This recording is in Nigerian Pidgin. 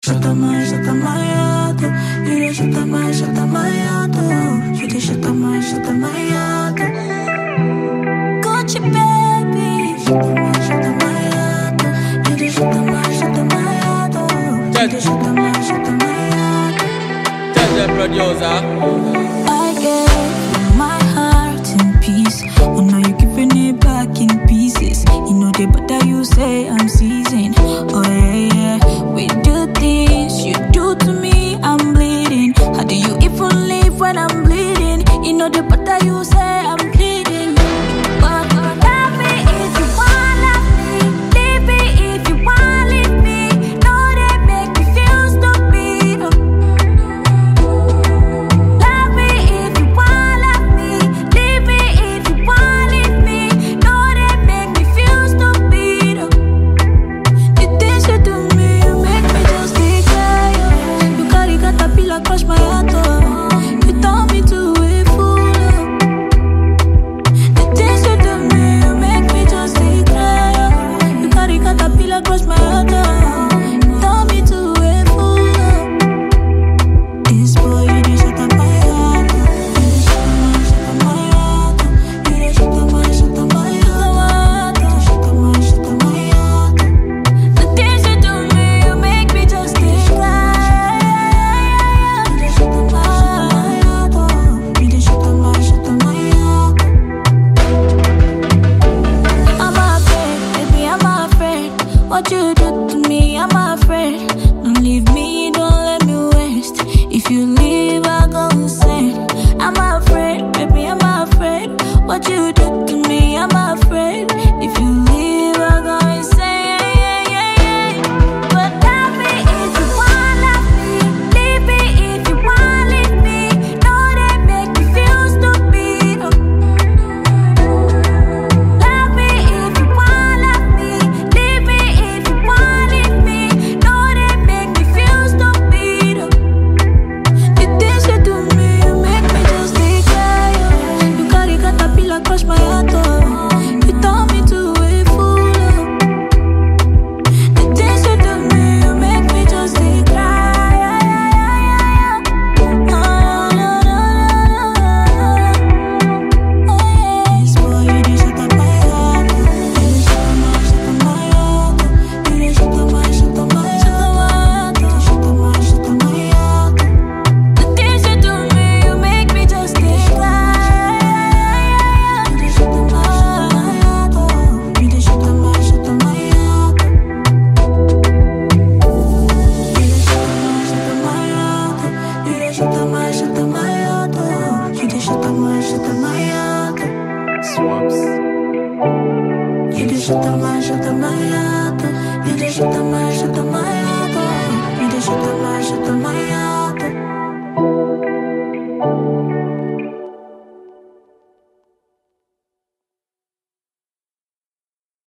chatamaiado. You chatamaiado. You chatamaiado. Gucci baby. Chatamaiado. You chatamaiado. You chatamaiado. Tell the producer. I gave my heart in peace. Oh, now you giving it back in pieces. You know the better you say I'm seasoned. Oh yeah, yeah. We do things you do to me, I'm bleeding. How do you even live when I'm bleeding? You know the better you say I'm bleeding. But love me if you want love me. Leave me if you want leave me. No, they make me feel stupid. Love me if you want love me. Leave me if you want leave me. No, they make me feel stupid. The things you do me, you make me just declare. You carry caterpillar crush my heart. You turn me to a fool. The things you do me, you make me just declare. You carry caterpillar crush my heart. You turn me to a fool. This boy, you dey shut up my heart. You dey shut up my heart. You dey shut up my heart. Shut up my heart. The things you do me, you make me just declare. You dey shut up my heart. You dey shut up my heart. I'm afraid, baby, I'm afraid. What you do to me, I'm afraid. Don't leave me, don't let me waste. If you leave, I go insane. I'm afraid, baby, I'm afraid. What you do to me, I'm afraid. If you leave, I go insane. But love me if you want love me. Leave me if you want leave me. No, they make me feel stupid. Love me if you want love me. Leave me if you want leave me. No, they make me feel stupid. The things you do me, you make me just declare. You carry caterpillar crush my heart. You turn me to a fool. The things you do me, you make me just declare. This boy, you dey shut up my heart. You dey shut up my heart. You dey shut up my heart. You dey shut up my heart. The things you do me, you make me just declare. You dey shut up my heart. You dey shut up my heart. You dey shut up my heart. You dey shut up my heart. You dey shut up my heart. Swamps. You dey shut up my